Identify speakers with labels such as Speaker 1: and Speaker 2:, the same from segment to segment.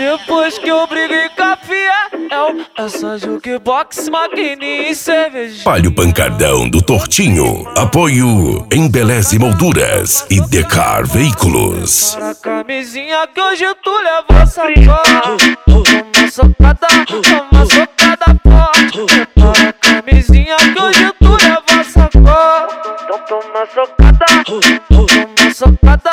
Speaker 1: Depois que eu briguei com a Fiel, é só jukebox, maquininha e cerveja.
Speaker 2: Palio Pancardão do Tortinho. Apoio Embeleze Molduras e Decar Veículos.
Speaker 1: Para a camisinha que hoje tu leva sacola. Toma socada forte. Para a camisinha que hoje tu leva sacola. Então toma socada forte. Toma socada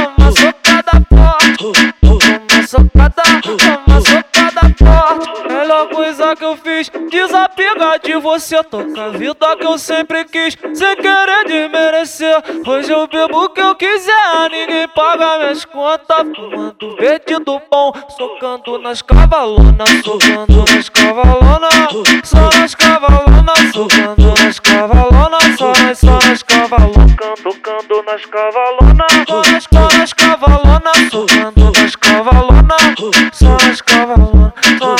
Speaker 1: forte. Melhor coisa que eu fiz, desapegar de você. Toca a vida que eu sempre quis, sem querer desmerecer. Hoje eu bebo o que eu quiser, ninguém paga minhas contas. Fumando verde do bom, socando nas cavalonas. Socando nas cavalonas, só nas cavalonas. Socando nas cavalonas, só nas cavalonas. Tocando nas cavalonas, só nas cavalonas. Socando nas cavalonas, só nas cavalonas.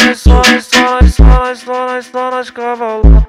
Speaker 1: Só nas cavalonas.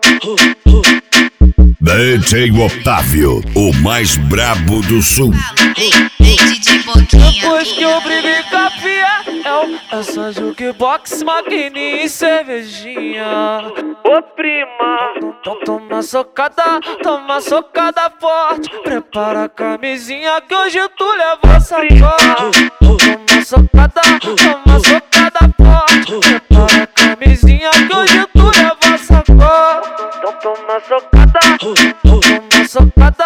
Speaker 2: DJ Otávio, o mais brabo do sul.
Speaker 3: DJ Boquinha.
Speaker 1: Depois que eu briguei com a Fiel, é só jukebox, maquininha e cervejinha. Ô prima, então toma socada forte. Prepara a camisinha que hoje tu leva sacola. Toma socada forte. Prepara a camisinha que hoje tu leva sacola. Então toma socada forte. Toma socada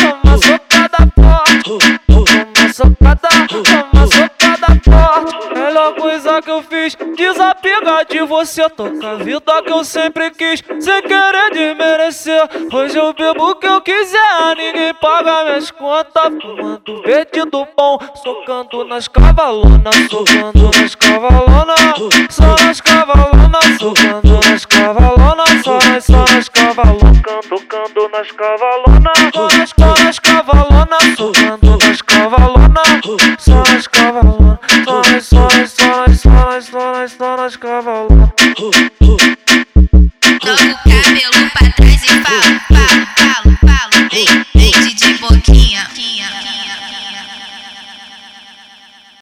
Speaker 1: forte. Melhor coisa que eu fiz, desapegar de você. Toca a vida que eu sempre quis, sem querer desmerecer. Hoje eu bebo o que eu quiser, ninguém paga minhas contas. Fumando verde do bom, socando nas cavalonas. Socando nas cavalonas, só nas cavalonas. Socando nas cavalonas, só nas cavalonas. Tocando nas cavalonas, só nas cavalonas. Socando nas cavalonas, só nas cavalonas. Só nas cavalonas.
Speaker 3: Joga o cabelo pra trás e fala.